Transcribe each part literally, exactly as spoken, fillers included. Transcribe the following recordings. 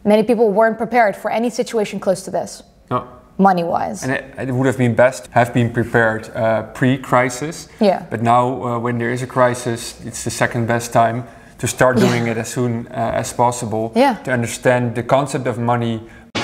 many people weren't prepared for any situation close to this. No. Money-wise. And it, it would have been best have been prepared uh, pre-crisis. Yeah. But now, uh, when there is a crisis, it's the second best time to start doing yeah. it as soon uh, as possible. Yeah. To understand the concept of money.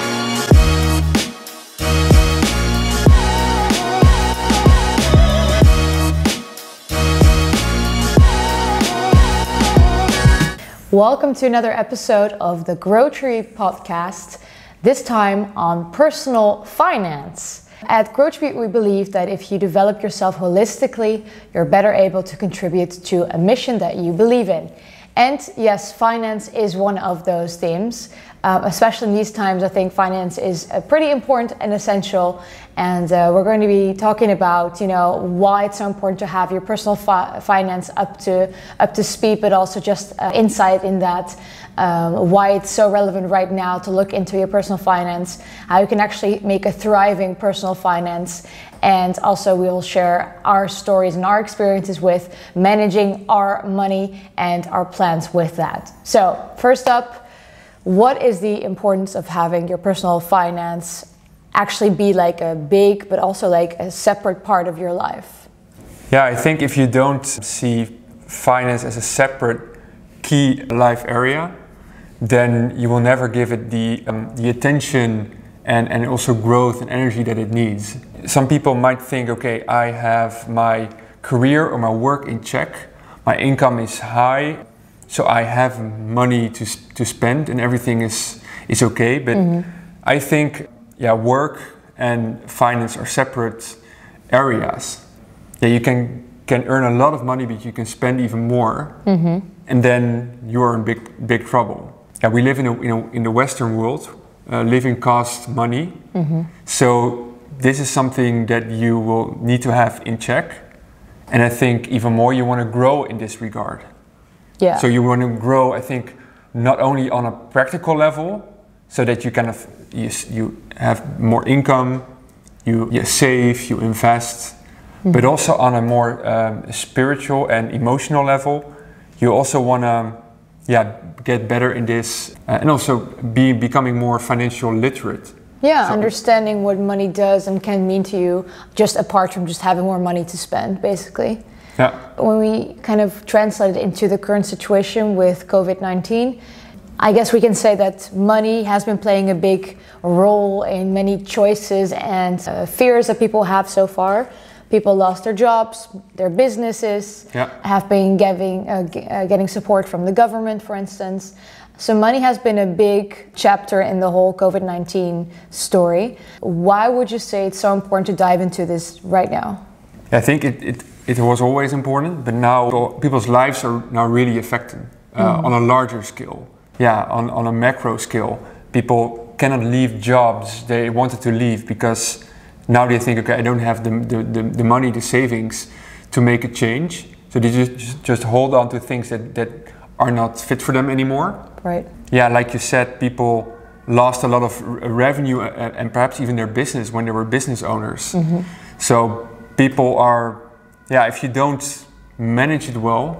Welcome to another episode of the Grow Tree podcast, this time on personal finance. At Grow Tree, we believe that if you develop yourself holistically, you're better able to contribute to a mission that you believe in. And yes, finance is one of those themes. Um, especially in these times, I think finance is uh, pretty important and essential. And uh, we're going to be talking about, you know, why it's so important to have your personal fi- finance up to up to speed, but also just uh, insight in that, um, why it's so relevant right now to look into your personal finance, how you can actually make a thriving personal finance. And also we will share our stories and our experiences with managing our money and our plans with that. So first up, what is the importance of having your personal finance actually be like a big, but also like a separate part of your life? Yeah, I think if you don't see finance as a separate key life area, then you will never give it the um, the attention and, and also growth and energy that it needs. Some people might think, okay, I have my career or my work in check, my income is high, so I have money to to spend and everything is is okay. But mm-hmm. I think, yeah, work and finance are separate areas. Yeah, you can can earn a lot of money, but you can spend even more, mm-hmm. and then you are in big big trouble. Yeah, we live in a, in a, in the Western world. Uh, living costs money, mm-hmm. so this is something that you will need to have in check. And I think even more, you want to grow in this regard. Yeah. So you want to grow, I think, not only on a practical level, so that you kind of you, you have more income, you, you save, you invest, mm-hmm. but also on a more um, spiritual and emotional level, you also want to, yeah, get better in this, uh, and also be becoming more financial literate. Yeah, so, understanding what money does and can mean to you, just apart from just having more money to spend, basically. Yeah. When we kind of translate it into the current situation with covid nineteen, I guess we can say that money has been playing a big role in many choices and uh, fears that people have so far. People lost their jobs, their businesses, yeah. have been getting, uh, g- uh, getting support from the government, for instance. So money has been a big chapter in the whole covid nineteen story. Why would you say it's so important to dive into this right now? I think it, it, it was always important, but now people's lives are now really affected uh, mm. on a larger scale. Yeah, on, on a macro scale. People cannot leave jobs they wanted to leave because now they think, okay, I don't have the, the, the, the money, the savings to make a change. So they just, just hold on to things that, that are not fit for them anymore. Right. Yeah, like you said, people lost a lot of r- revenue and, and perhaps even their business when they were business owners. Mm-hmm. So people are, yeah, if you don't manage it well,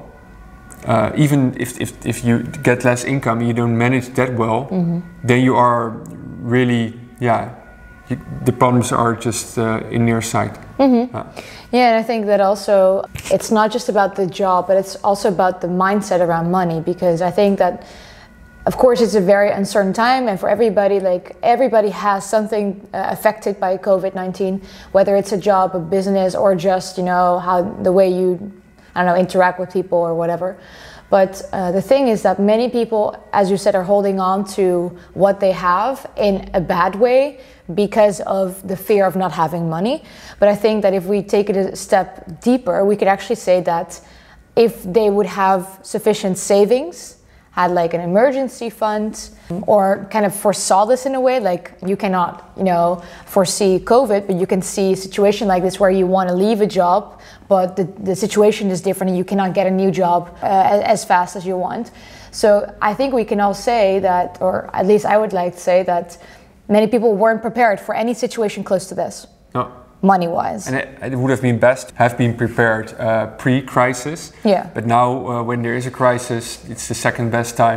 uh, even if, if, if you get less income, you don't manage that well, mm-hmm. then you are really, yeah, You, the problems are just uh, in your sight. Mm-hmm. Uh. Yeah, and I think that also it's not just about the job, but it's also about the mindset around money, because I think that, of course, it's a very uncertain time, and for everybody, like everybody has something uh, affected by covid nineteen, whether it's a job, a business, or just, you know, how the way you, I don't know, interact with people or whatever. But uh, the thing is that many people, as you said, are holding on to what they have in a bad way because of the fear of not having money. But I think that if we take it a step deeper, we could actually say that if they would have sufficient savings, had like an emergency fund, or kind of foresaw this in a way, like you cannot, you know, foresee COVID, but you can see a situation like this where you want to leave a job, but the, the situation is different and you cannot get a new job uh, as fast as you want. So I think we can all say that, or at least I would like to say that many people weren't prepared for any situation close to this. No. Money-wise. And it, it would have been best have been prepared uh, pre-crisis. Yeah. But now, uh, when there is a crisis, it's the second best time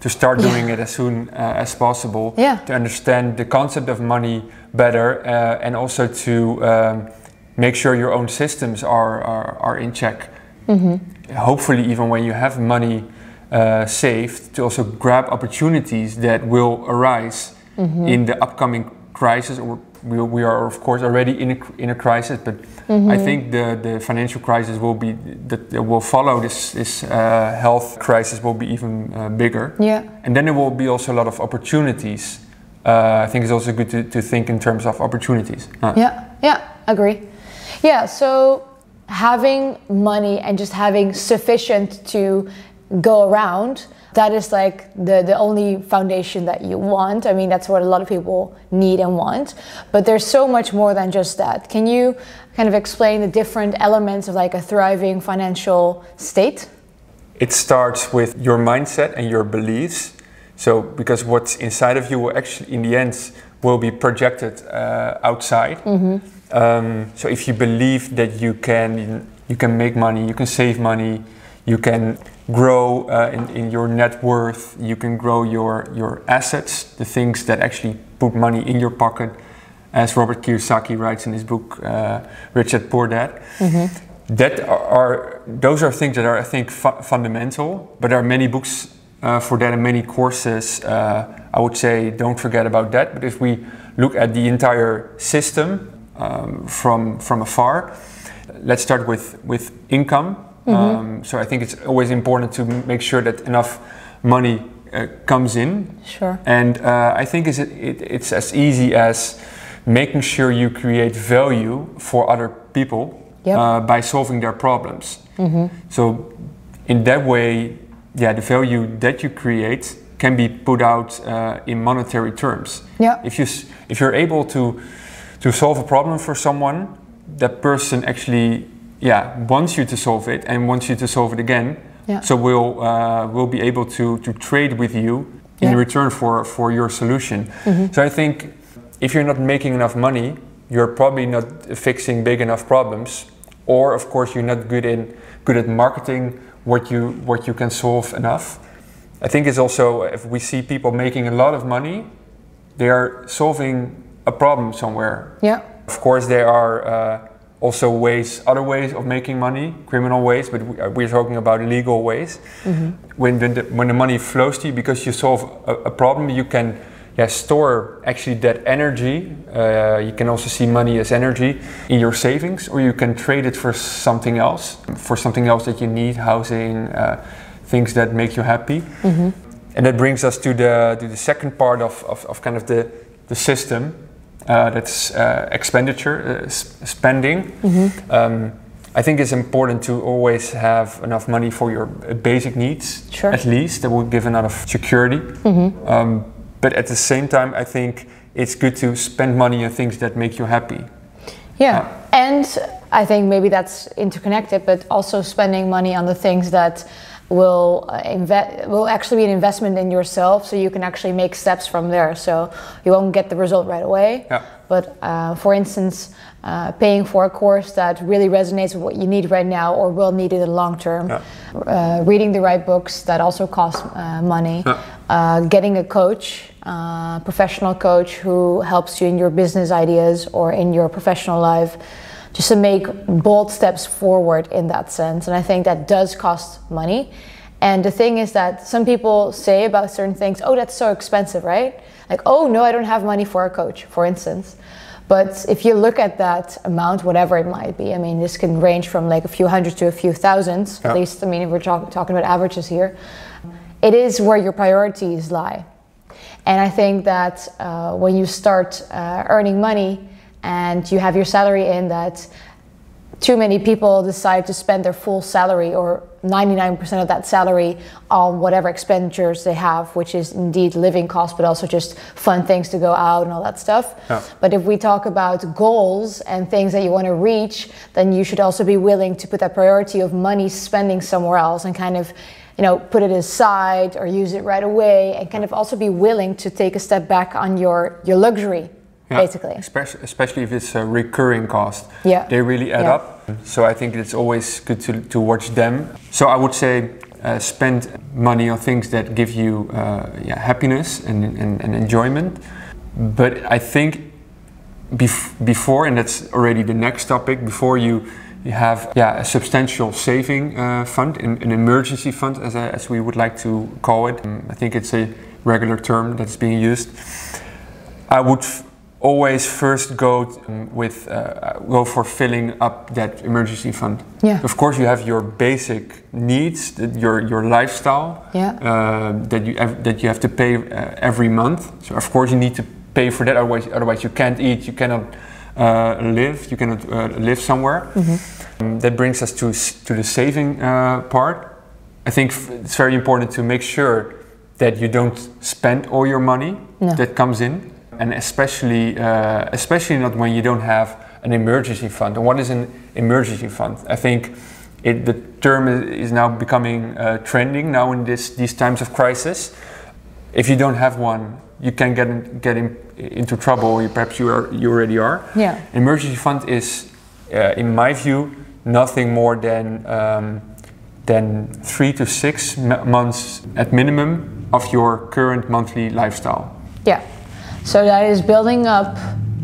to start Yeah. doing it as soon uh, as possible, Yeah. to understand the concept of money better, uh, and also to um, make sure your own systems are, are, are in check. Mm-hmm. Hopefully, even when you have money uh, saved, to also grab opportunities that will arise mm-hmm. in the upcoming crisis. Or we, we are, of course, already in a, in a crisis, but mm-hmm. I think the, the financial crisis will be that will follow this, this uh, health crisis will be even uh, bigger. Yeah. And then there will be also a lot of opportunities. Uh, I think it's also good to, to think in terms of opportunities. Uh. Yeah, yeah, agree. Yeah, so having money and just having sufficient to go around, that is like the, the only foundation that you want. I mean, that's what a lot of people need and want. But there's so much more than just that. Can you kind of explain the different elements of like a thriving financial state? It starts with your mindset and your beliefs. So, because what's inside of you will actually, in the end, will be projected uh, outside. Mm-hmm. Um, so, if you believe that you can, you can make money, you can save money, you can grow uh, in, in your net worth, you can grow your, your assets, the things that actually put money in your pocket, as Robert Kiyosaki writes in his book, uh, Rich Dad Poor Dad. Mm-hmm. That are, are, those are things that are, I think, fu- fundamental, but there are many books uh, for that and many courses. Uh, I would say don't forget about that, but if we look at the entire system um, from, from afar, let's start with, with income. Mm-hmm. Um, so I think it's always important to make sure that enough money uh, comes in. Sure. And uh, I think it's, it, it's as easy as making sure you create value for other people yep. uh, by solving their problems. Mm-hmm. So in that way, yeah, the value that you create can be put out uh, in monetary terms. Yeah. If you if you're able to to solve a problem for someone, that person actually yeah wants you to solve it and wants you to solve it again. Yeah. So we'll uh, we'll be able to to trade with you in yeah. return for for your solution. Mm-hmm. So I think if you're not making enough money, you're probably not fixing big enough problems, or of course you're not good in good at marketing what you what you can solve enough. I think it's also, if we see people making a lot of money, they are solving a problem somewhere. Yeah. Of course, there are uh, also ways, other ways of making money, criminal ways, but we, uh, we're talking about legal ways. Mm-hmm. When the when the money flows to you because you solve a, a problem, you can yeah, store actually that energy. Uh, you can also see money as energy in your savings, or you can trade it for something else, for something else that you need, housing, uh, things that make you happy. Mm-hmm. And that brings us to the to the second part of, of, of kind of the, the system, uh, that's uh, expenditure, uh, spending. Mm-hmm. Um, I think it's important to always have enough money for your basic needs, sure. at least. That will give enough security. Mm-hmm. Um, but at the same time, I think it's good to spend money on things that make you happy. Yeah, uh, and I think maybe that's interconnected, but also spending money on the things that will uh, inve- will actually be an investment in yourself, so you can actually make steps from there. So you won't get the result right away, yeah. but uh, for instance, uh, paying for a course that really resonates with what you need right now or will need in the long term, yeah. uh, reading the right books that also cost uh, money, yeah. uh, getting a coach, uh, professional coach who helps you in your business ideas or in your professional life, just to make bold steps forward in that sense. And I think that does cost money. And the thing is that some people say about certain things, oh, that's so expensive, right? Like, oh, no, I don't have money for a coach, for instance. But if you look at that amount, whatever it might be, I mean, this can range from like a few hundred to a few thousands, yeah. at least, I mean, if we're talk- talking about averages here. It is where your priorities lie. And I think that uh, when you start uh, earning money, and you have your salary in, that too many people decide to spend their full salary or ninety-nine percent of that salary on whatever expenditures they have, which is indeed living costs, but also just fun things to go out and all that stuff. Yeah. But if we talk about goals and things that you want to reach, then you should also be willing to put that priority of money spending somewhere else and kind of, you know, put it aside or use it right away, and kind of also be willing to take a step back on your, your luxury. Yeah, basically, especially, especially if it's a recurring cost, yeah. they really add yeah. up. So I think it's always good to, to watch them. So I would say uh, spend money on things that give you uh, yeah, happiness and, and, and enjoyment. But I think bef- before, and that's already the next topic, before you you have yeah, a substantial saving uh, fund, an, an emergency fund, as, a, as we would like to call it. Um, I think it's a regular term that's being used. I would f- always first go um, with uh, go for filling up that emergency fund. Yeah. Of course, you have your basic needs, your your lifestyle yeah. uh, that you have, that you have to pay uh, every month. So of course you need to pay for that. Otherwise, otherwise you can't eat, you cannot uh, live, you cannot uh, live somewhere. Mm-hmm. Um, that brings us to to the saving uh, part. I think f- it's very important to make sure that you don't spend all your money no. that comes in. And especially, uh, especially not when you don't have an emergency fund. And what is an emergency fund? I think it, the term is now becoming uh, trending now in this, these times of crisis. If you don't have one, you can get in, get in, into trouble. Or perhaps you are you already are. Yeah. Emergency fund is, uh, in my view, nothing more than um, than three to six m- months at minimum of your current monthly lifestyle. Yeah. So that is building up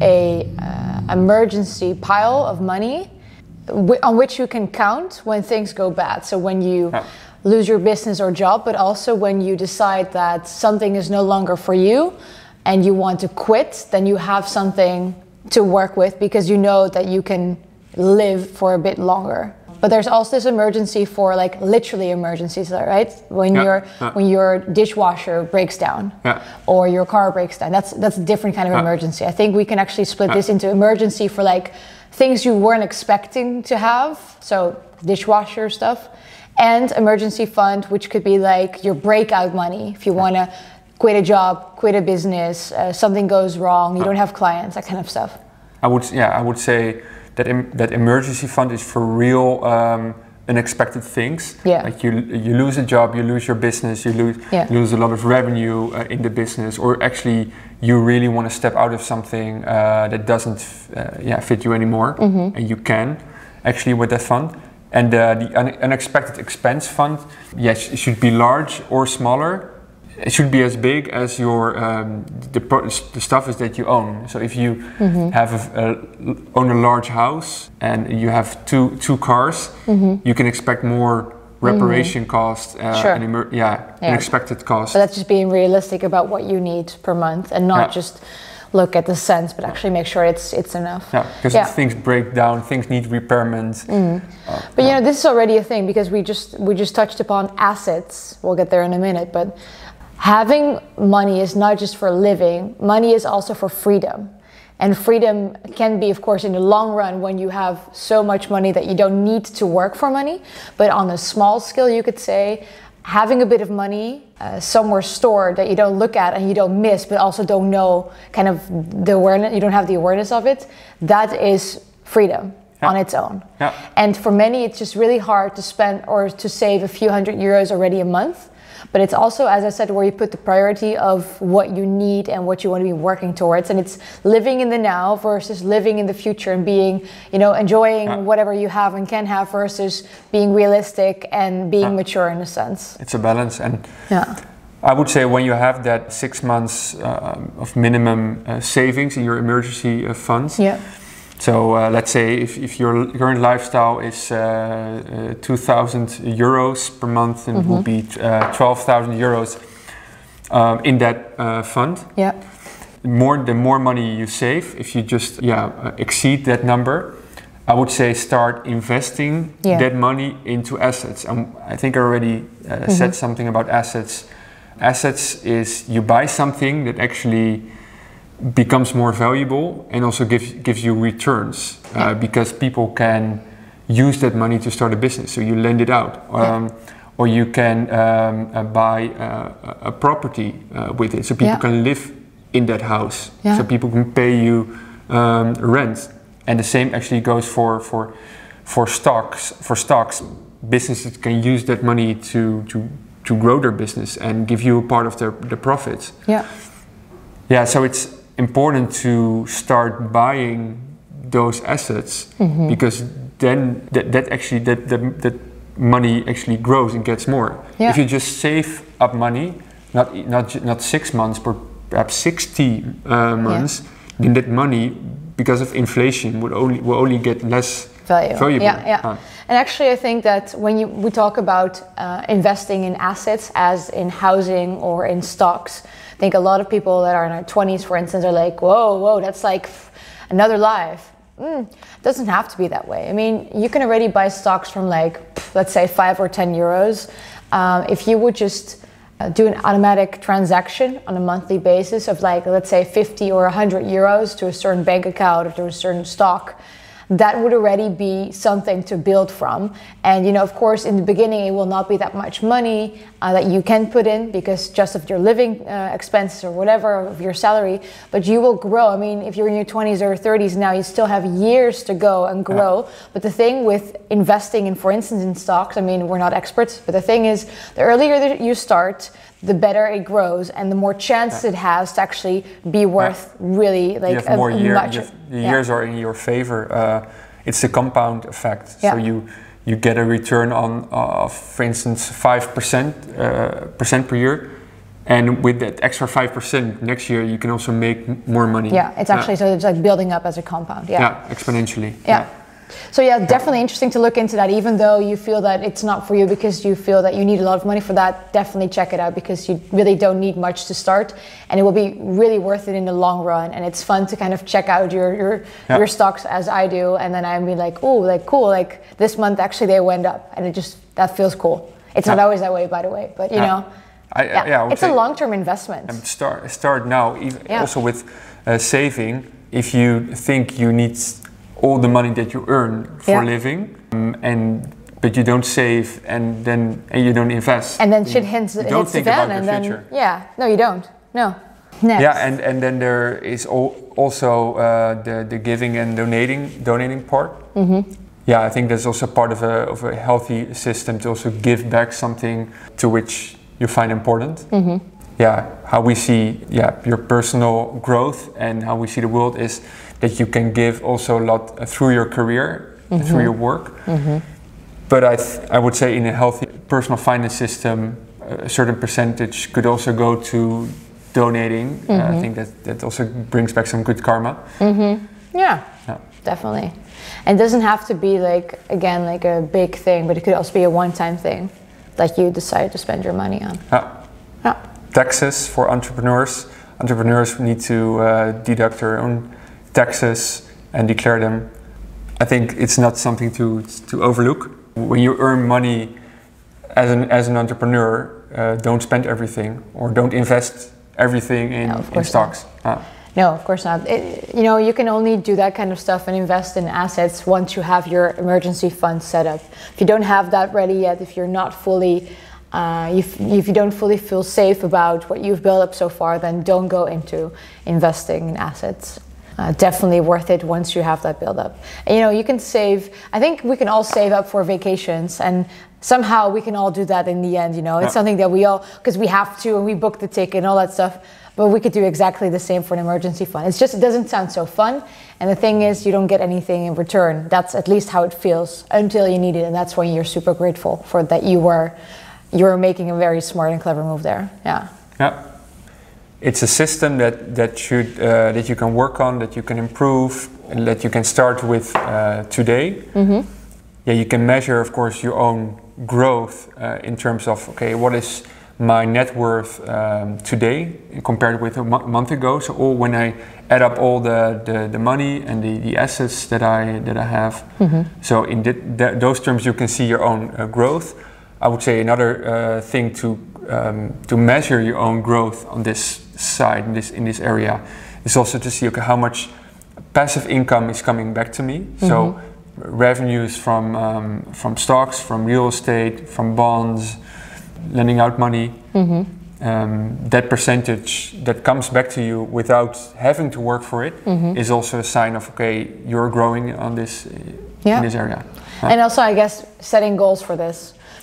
a uh, emergency pile of money w- on which you can count when things go bad. So when you yeah. lose your business or job, but also when you decide that something is no longer for you and you want to quit, then you have something to work with because you know that you can live for a bit longer. But there's also this emergency for like literally emergencies, right? When yeah, your yeah. when your dishwasher breaks down, yeah. or your car breaks down. That's that's a different kind of yeah. emergency. I think we can actually split yeah. this into emergency for like things you weren't expecting to have, so dishwasher stuff, and emergency fund, which could be like your breakout money if you want to quit a job, quit a business, uh, something goes wrong, you yeah. don't have clients, that kind of stuff. I would yeah I would say. That, em- that emergency fund is for real um, unexpected things. Yeah. Like you you lose a job, you lose your business, you lose yeah. lose a lot of revenue uh, in the business, or actually you really want to step out of something uh, that doesn't f- uh, yeah fit you anymore, mm-hmm. and you can actually with that fund. And uh, the un- unexpected expense fund, yes, it should be large or smaller. It should be as big as your um, the, pro- the stuff is that you own. So if you mm-hmm. have a, a, own a large house and you have two two cars, mm-hmm. you can expect more reparation mm-hmm. costs uh, sure. and emer- yeah, yeah, unexpected costs. But that's just being realistic about what you need per month and not yeah. just look at the cents, but actually make sure it's it's enough. Yeah, because yeah. things break down, things need repairment. Mm. Uh, but yeah. you know, this is already a thing because we just we just touched upon assets. We'll get there in a minute, but having money is not just for living. Money is also for freedom. And freedom can be, of course, in the long run when you have so much money that you don't need to work for money. But on a small scale, you could say, having a bit of money uh, somewhere stored that you don't look at and you don't miss, but also don't know kind of the awareness, you don't have the awareness of it, that is freedom yeah. on its own. Yeah. And for many, it's just really hard to spend or to save a few hundred euros already a month. But it's also, as I said, where you put the priority of what you need and what you want to be working towards. And it's living in the now versus living in the future and being, you know, enjoying yeah. whatever you have and can have versus being realistic and being yeah. mature in a sense. It's a balance. And yeah. I would say when you have that six months uh, of minimum uh, savings in your emergency uh, funds. Yeah. So uh, let's say if, if your current lifestyle is uh, uh, two thousand euros per month, then mm-hmm. it will be uh, twelve thousand euros um, in that uh, fund. Yeah. More the more money you save, if you just yeah uh, exceed that number, I would say start investing yeah. that money into assets. Um, I think I already uh, mm-hmm. said something about assets. Assets is you buy something that actually becomes more valuable and also gives gives you returns uh, yeah. because people can use that money to start a business. So you lend it out, um, yeah. or you can um, uh, buy uh, a property uh, with it, so people yeah. can live in that house. Yeah. So people can pay you um, rent, and the same actually goes for for for stocks. For stocks, businesses can use that money to to to grow their business and give you a part of their the profits. Yeah. Yeah. So it's important to start buying those assets mm-hmm. because then that, that actually that, that that money actually grows and gets more. Yeah. If you just save up money, not not ju- not six months, but perhaps sixty uh, months, yeah. then that money, because of inflation, would only will only get less value. valuable. Yeah, yeah. Uh. And actually, I think that when you we talk about uh, investing in assets, as in housing or in stocks, I think a lot of people that are in their twenties, for instance, are like, "Whoa, whoa, that's like another life." Mm, it doesn't have to be that way. I mean, you can already buy stocks from like, let's say, five or ten euros. Um, if you would just uh, do an automatic transaction on a monthly basis of like, let's say, fifty or one hundred euros to a certain bank account or to a certain stock, that would already be something to build from. And, you know, of course, in the beginning, it will not be that much money uh, that you can put in because just of your living uh, expenses or whatever of your salary, but you will grow. I mean, if you're in your twenties or thirties now, you still have years to go and grow. Yeah. But the thing with investing in, for instance, in stocks, I mean, we're not experts, but the thing is, the earlier that you start, the better it grows and the more chance yeah. it has to actually be worth yeah. really like you have more a, year, much. You have, the yeah. years are in your favor. Uh, it's a compound effect. Yeah. So you you get a return on uh, of, for instance, five percent uh, percent per year. And with that extra five percent next year, you can also make m- more money. Yeah, it's actually, yeah. so it's like building up as a compound. Yeah, yeah exponentially. Yeah. yeah. So yeah, definitely interesting to look into that, even though you feel that it's not for you because you feel that you need a lot of money for that. Definitely check it out because you really don't need much to start and it will be really worth it in the long run. And it's fun to kind of check out your your, yeah. your stocks as I do. And then I'm be like, oh, like cool, like this month actually they went up and it just, that feels cool. It's yeah. not always that way, by the way, but you yeah. know, I, yeah, yeah it's a long-term investment. And start, start now, even yeah. also with uh, saving. If you think you need all the money that you earn for yeah. a living, um, and but you don't save and then and you don't invest, and then shit hits, you hits don't think the fan, about and your then future. yeah, no, you don't. No. Next. Yeah, and, and then there is al- also uh, the the giving and donating donating part. Mm-hmm. Yeah, I think that's also part of a of a healthy system to also give back something to which you find important. Mm-hmm. Yeah, how we see yeah your personal growth and how we see the world is that you can give also a lot uh, through your career, mm-hmm. through your work. Mm-hmm. But I th- I would say in a healthy personal finance system, a certain percentage could also go to donating. Mm-hmm. Uh, I think that that also brings back some good karma. Mm-hmm. Yeah, yeah, definitely. And it doesn't have to be like, again, like a big thing, but it could also be a one-time thing that you decide to spend your money on. Yeah. Yeah. Taxes for entrepreneurs. Entrepreneurs need to uh, deduct their own taxes and declare them. I think it's not something to to overlook. When you earn money as an as an entrepreneur, uh, don't spend everything or don't invest everything in, no, in stocks. Ah. No, of course not. It, you know, you can only do that kind of stuff and invest in assets once you have your emergency fund set up. If you don't have that ready yet, if you're not fully, uh, if, if you don't fully feel safe about what you've built up so far, then don't go into investing in assets. Uh, definitely worth it once you have that build up. And, you know, you can save, I think we can all save up for vacations and somehow we can all do that in the end, you know. It's yeah. something that we all, because we have to and we book the ticket and all that stuff, but we could do exactly the same for an emergency fund. It's just, it doesn't sound so fun. And the thing is, you don't get anything in return. That's at least how it feels until you need it. And that's when you're super grateful for that you were, you were making a very smart and clever move there. Yeah. Yeah. It's a system that that should uh, that you can work on, that you can improve, and that you can start with uh, today. Mm-hmm. Yeah, you can measure, of course, your own growth uh, in terms of okay, what is my net worth um, today compared with a mo- month ago? So, all when I add up all the, the, the money and the, the assets that I that I have, mm-hmm. so in th- th- those terms, you can see your own uh, growth. I would say another uh, thing to um, to measure your own growth on this side in this in this area is also to see okay how much passive income is coming back to me. Mm-hmm. So revenues from um, from stocks, from real estate, from bonds, lending out money. Mm-hmm. Um, that percentage that comes back to you without having to work for it mm-hmm. is also a sign of okay you're growing on this uh, yeah. in this area. Uh, and also I guess setting goals for this.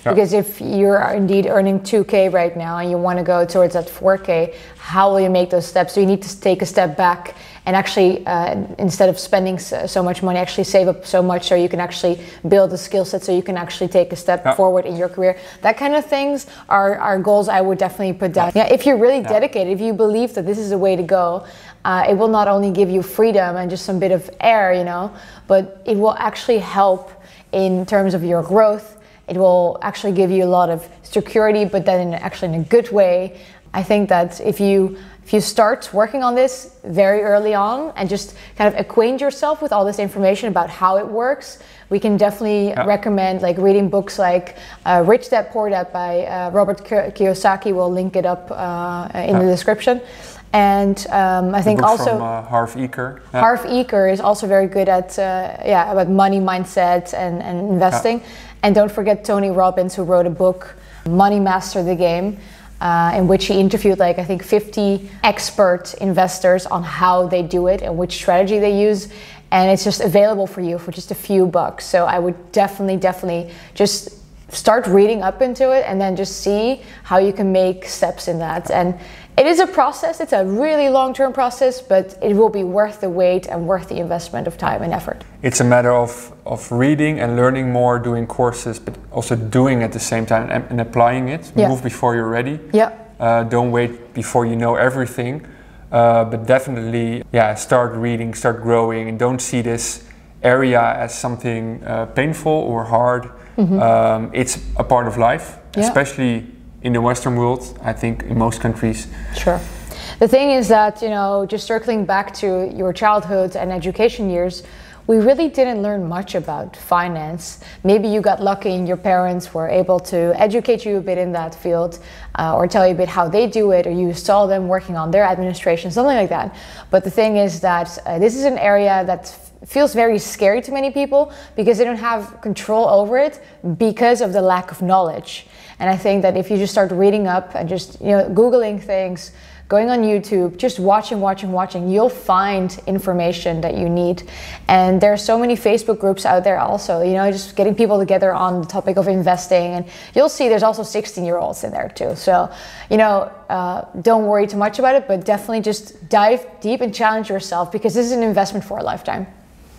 Yeah. Because if you're indeed earning two K right now and you want to go towards that four K, how will you make those steps? So you need to take a step back and actually, uh, instead of spending so, so much money, actually save up so much so you can actually build a skill set so you can actually take a step yeah. forward in your career. That kind of things are, are goals I would definitely put down. Yeah, if you're really yeah. dedicated, if you believe that this is the way to go, uh, it will not only give you freedom and just some bit of air, you know, but it will actually help in terms of your growth. It will actually give you a lot of security, but then in actually in a good way. I think that if you if you start working on this very early on and just kind of acquaint yourself with all this information about how it works, we can definitely yeah. recommend like reading books like uh, Rich Dad Poor Dad by uh, Robert Kiyosaki. We'll link it up uh, in yeah. the description. And um, I think book also from, uh, Harv Eker. Yeah. Harv Eker is also very good at uh, yeah about money mindset and, and investing. Yeah. And don't forget Tony Robbins, who wrote a book, Money Master the Game, uh, in which he interviewed like I think fifty expert investors on how they do it and which strategy they use. And it's just available for you for just a few bucks. So I would definitely, definitely just start reading up into it and then just see how you can make steps in that. And it is a process, it's a really long-term process, but it will be worth the wait and worth the investment of time and effort. It's a matter of, of reading and learning more, doing courses, but also doing at the same time and, and applying it. Yeah. Move before you're ready. Yeah. Uh, don't wait before you know everything. Uh, but definitely, yeah, start reading, start growing, and don't see this area as something uh, painful or hard. Mm-hmm. Um, it's a part of life, yeah. especially in the Western world, I think in most countries. Sure. The thing is that, you know, just circling back to your childhood and education years, we really didn't learn much about finance. Maybe you got lucky and your parents were able to educate you a bit in that field uh, or tell you a bit how they do it, or you saw them working on their administration, something like that. But the thing is that uh, this is an area that feels very scary to many people because they don't have control over it because of the lack of knowledge. And I think that if you just start reading up and just, you know, Googling things, going on YouTube, just watching, watching, watching, you'll find information that you need. And there are so many Facebook groups out there also, you know, just getting people together on the topic of investing. And you'll see there's also sixteen year olds in there too. So, you know, uh, don't worry too much about it, but definitely just dive deep and challenge yourself because this is an investment for a lifetime.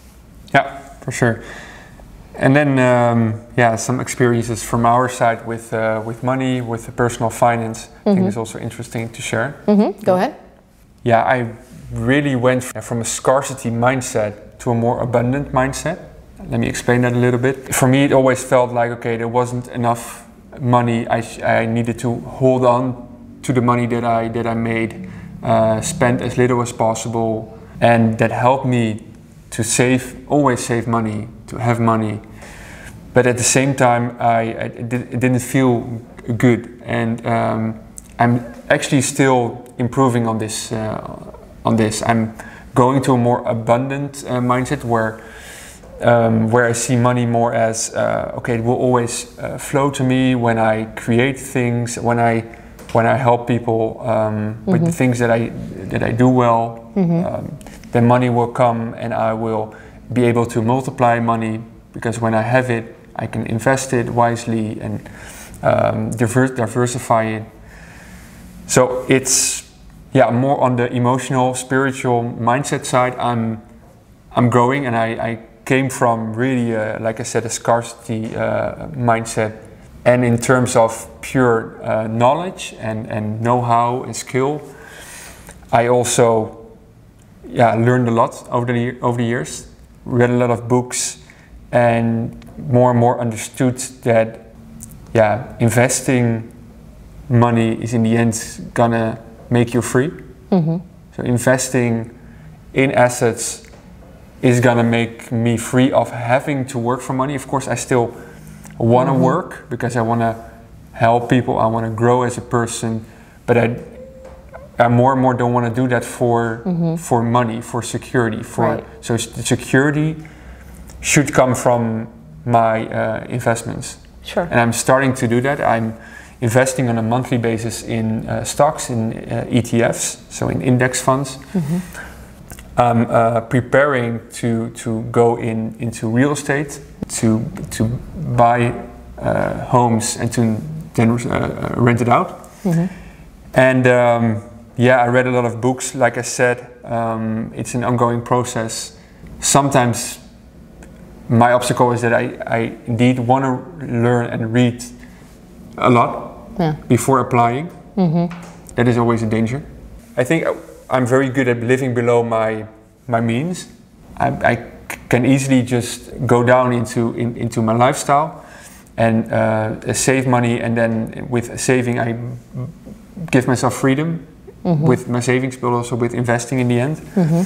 Yeah, for sure. And then, um, yeah, some experiences from our side with uh, with money, with personal finance. Mm-hmm. I think is also interesting to share. Mm-hmm. Go ahead. Yeah, I really went from a scarcity mindset to a more abundant mindset. Let me explain that a little bit. For me, it always felt like, okay, there wasn't enough money. I, I needed to hold on to the money that I that I made, uh, spend as little as possible, and that helped me to save, always save money, to have money. But at the same time, I, I it, did, it didn't feel good, and um, I'm actually still improving on this. Uh, on this, I'm going to a more abundant uh, mindset where um, where I see money more as uh, okay, it will always uh, flow to me when I create things, when I when I help people um, mm-hmm. with the things that I that I do well. Mm-hmm. um, then money will come, and I will be able to multiply money because when I have it, I can invest it wisely and um, diverse, diversify it. So it's yeah more on the emotional, spiritual mindset side. I'm I'm growing, and I, I came from really uh, like I said a scarcity uh, mindset. And in terms of pure uh, knowledge and, and know-how and skill, I also yeah, learned a lot over the, over the years, read a lot of books, and more and more understood that yeah, investing money is in the end gonna make you free. Mm-hmm. So investing in assets is gonna make me free of having to work for money. Of course, I still want to mm-hmm. work because I want to help people, I want to grow as a person, but I, I more and more don't want to do that for mm-hmm. for money, for security. For right. So the security should come from my uh, investments. Sure. And I'm starting to do that. I'm investing on a monthly basis in uh, stocks, in uh, E T Fs, so in index funds. Mm-hmm. I'm uh, preparing to to go in into real estate, to to buy uh, homes and to then uh, rent it out. Mm-hmm. And um, yeah, I read a lot of books. Like I said, um, it's an ongoing process. Sometimes my obstacle is that I, I indeed want to learn and read a lot yeah. before applying. Mm-hmm. That is always a danger. I think I'm very good at living below my my means. I, I can easily just go down into in, into my lifestyle and uh, save money, and then with saving I give myself freedom mm-hmm. with my savings, but also with investing in the end. Mm-hmm.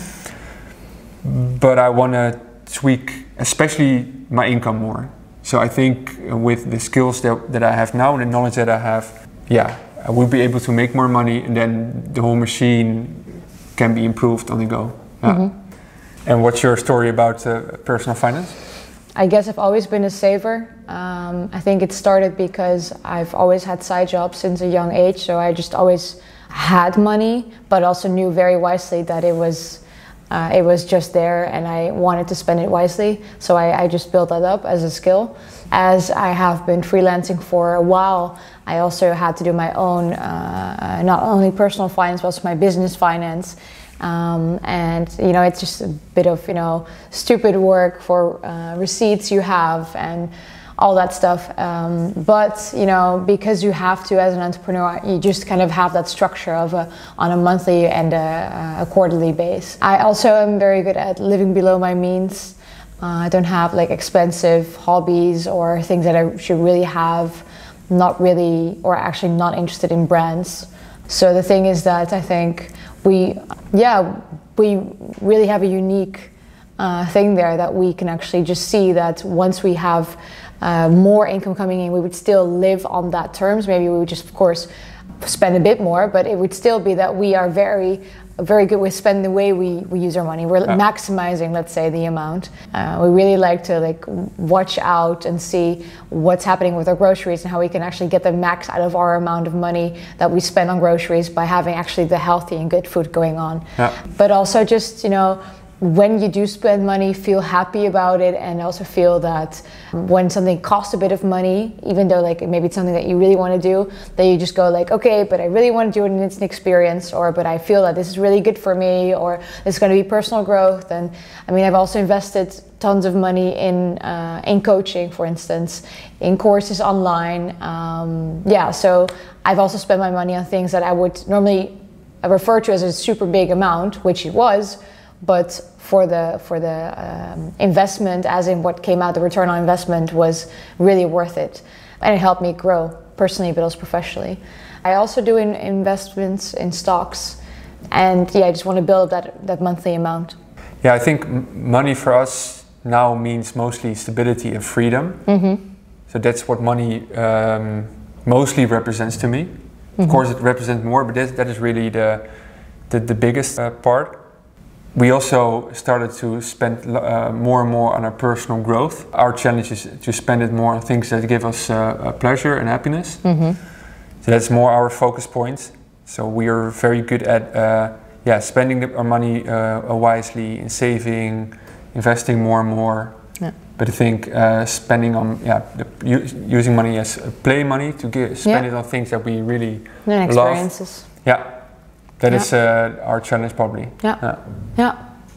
But I want to tweak, especially my income more. So I think with the skills that, that I have now and the knowledge that I have, yeah, I will be able to make more money, and then the whole machine can be improved on the go. Yeah. Mm-hmm. And what's your story about uh, personal finance? I guess I've always been a saver. Um, I think it started because I've always had side jobs since a young age, so I just always had money, but also knew very wisely that it was uh, it was just there, and I wanted to spend it wisely. So I, I just built that up as a skill. As I have been freelancing for a while, I also had to do my own, uh, not only personal finance, but also my business finance. Um, and you know, it's just a bit of, you know, stupid work for uh, receipts you have and all that stuff. Um, but you know, because you have to as an entrepreneur, you just kind of have that structure of a, on a monthly and a, a quarterly base. I also am very good at living below my means. Uh, I don't have like expensive hobbies or things that I should really have. Not really, or actually not interested in brands. So the thing is that I think we, yeah, we really have a unique uh, thing there that we can actually just see that once we have uh, more income coming in, we would still live on that terms. Maybe we would just, of course, spend a bit more, but it would still be that we are very, very good with spending the way we, we use our money. We're yeah. maximizing, let's say, the amount. Uh, we really like to like watch out and see what's happening with our groceries and how we can actually get the max out of our amount of money that we spend on groceries by having actually the healthy and good food going on. Yeah. But also just, you know, when you do spend money, feel happy about it, and also feel that when something costs a bit of money, even though like maybe it's something that you really want to do, that you just go like, okay, but I really want to do it and it's an experience, or but I feel that this is really good for me, or it's going to be personal growth. And I mean, I've also invested tons of money in uh, in coaching, for instance, in courses online. Um, yeah, so I've also spent my money on things that I would normally refer to as a super big amount, which it was. But for the for the um, investment, as in what came out, the return on investment was really worth it, and it helped me grow personally, but also professionally. I also do in investments in stocks, and yeah, I just want to build that that monthly amount. Yeah, I think money for us now means mostly stability and freedom. Mm-hmm. So that's what money um, mostly represents to me. Mm-hmm. Of course, it represents more, but that that is really the the, the biggest uh, part. We also started to spend uh, more and more on our personal growth. Our challenge is to spend it more on things that give us uh, pleasure and happiness. Mm-hmm. So that's more our focus point. So we are very good at uh, yeah, spending the, our money uh, wisely, in saving, investing more and more. Yeah. But I think uh, spending on yeah, the, using money as play money to get, spend yeah. it on things that we really and experiences. love. Yeah. That yeah. is uh, our challenge, probably. Yeah. yeah. Yeah.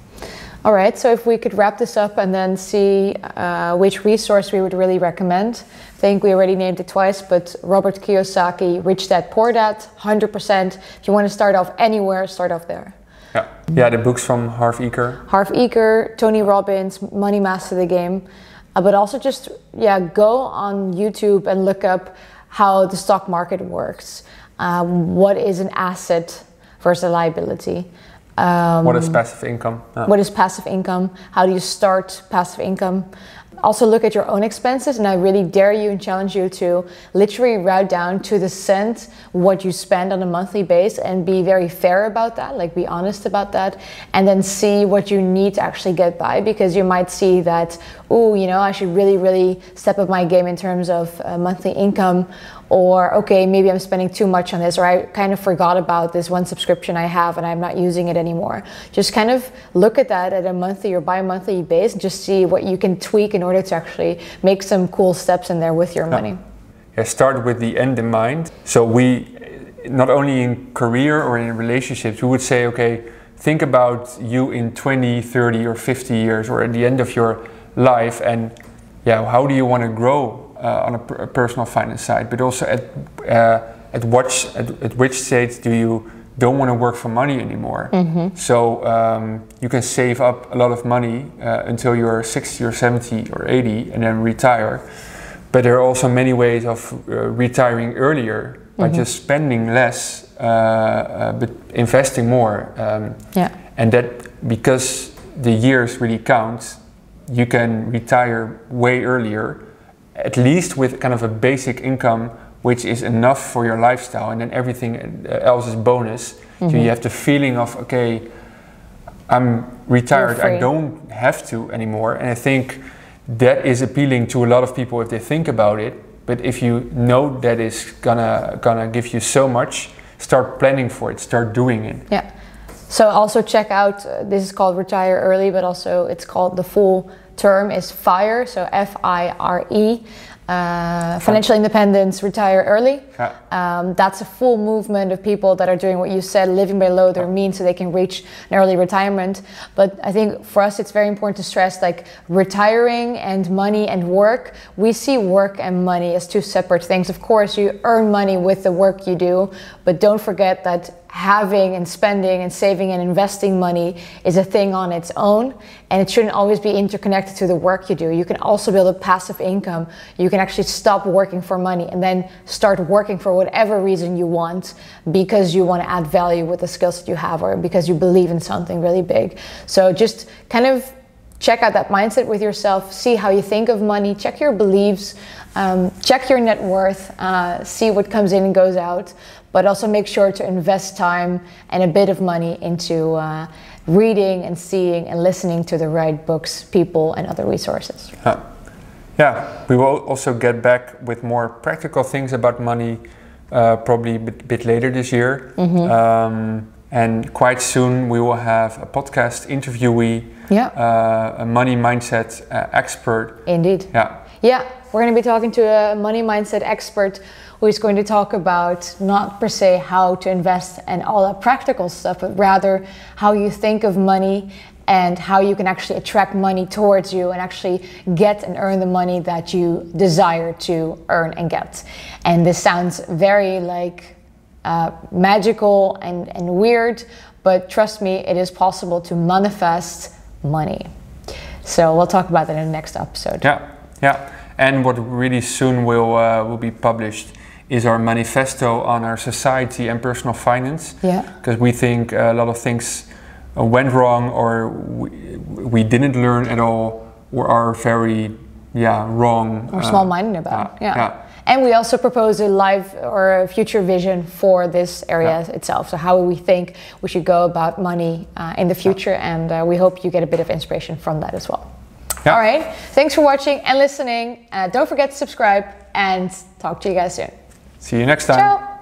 All right. So if we could wrap this up and then see uh, which resource we would really recommend. I think we already named it twice, but Robert Kiyosaki, Rich Dad Poor Dad, one hundred percent. If you want to start off anywhere, start off there. Yeah. Yeah. The books from Harv Eker. Harv Eker, Tony Robbins, Money Master the Game, uh, but also just yeah, go on YouTube and look up how the stock market works. Uh, what is an asset versus a liability? Um, what is passive income? Yeah. What is passive income? How do you start passive income? Also look at your own expenses, and I really dare you and challenge you to literally write down to the cent what you spend on a monthly base, and be very fair about that, like be honest about that, and then see what you need to actually get by, because you might see that, oh, you know, I should really, really step up my game in terms of uh, monthly income, or okay, maybe I'm spending too much on this, or I kind of forgot about this one subscription I have and I'm not using it anymore. Just kind of look at that at a monthly or bi-monthly base and just see what you can tweak in order to actually make some cool steps in there with your money. Yeah. Yeah, start with the end in mind. So we, not only in career or in relationships, we would say, okay, think about you in twenty, thirty or fifty years, or at the end of your life, and yeah, how do you want to grow uh, on a, per a personal finance side, but also at uh, at what at, at which stage do you don't want to work for money anymore. Mm-hmm. So um, you can save up a lot of money uh, until you're sixty or seventy or eighty and then retire. But there are also many ways of uh, retiring earlier by mm-hmm. just spending less, uh, uh, but investing more. Um, yeah. And that, because the years really count, you can retire way earlier, at least with kind of a basic income, which is enough for your lifestyle, and then everything else is bonus. Mm-hmm. So you have the feeling of, okay, I'm retired, I don't have to anymore. And I think that is appealing to a lot of people if they think about it. But if you know that is gonna gonna give you so much, start planning for it, start doing it. Yeah. So also check out, uh, this is called Retire Early, but also it's called, the full term is FIRE, so F I R E. Uh, financial independence, retire early. Yeah. Um, that's a full movement of people that are doing what you said, living below their means so they can reach an early retirement. But I think for us it's very important to stress, like, retiring and money and work, we see work and money as two separate things. Of course you earn money with the work you do, but don't forget that having and spending and saving and investing money is a thing on its own, and it shouldn't always be interconnected to the work you do. You can also build a passive income. You can actually stop working for money and then start working for whatever reason you want, because you want to add value with the skills that you have, or because you believe in something really big. So just kind of check out that mindset with yourself, see how you think of money, check your beliefs, um, check your net worth, uh, see what comes in and goes out, but also make sure to invest time and a bit of money into uh, reading and seeing and listening to the right books, people, and other resources. Yeah. Yeah, we will also get back with more practical things about money uh, probably a bit, bit later this year. Mm-hmm. um, and quite soon we will have a podcast interviewee, yeah. uh, a money mindset uh, expert. Indeed. Yeah. Yeah, we're going to be talking to a money mindset expert who is going to talk about not per se how to invest and all that practical stuff, but rather how you think of money and how you can actually attract money towards you and actually get and earn the money that you desire to earn and get. And this sounds very like uh, magical and, and weird, but trust me, it is possible to manifest money. So we'll talk about that in the next episode. Yeah, yeah. And what really soon will uh, will be published is our manifesto on our society and personal finance. Yeah. Because we think a lot of things went wrong, or we, we didn't learn at all, or are very, yeah, wrong. Or small-minded about. Uh, yeah. yeah. yeah. And we also propose a live or a future vision for this area yeah. itself. So how we think we should go about money uh, in the future, yeah. and uh, we hope you get a bit of inspiration from that as well. Yeah. All right, thanks for watching and listening. Uh, don't forget to subscribe, and talk to you guys soon. See you next time. Ciao.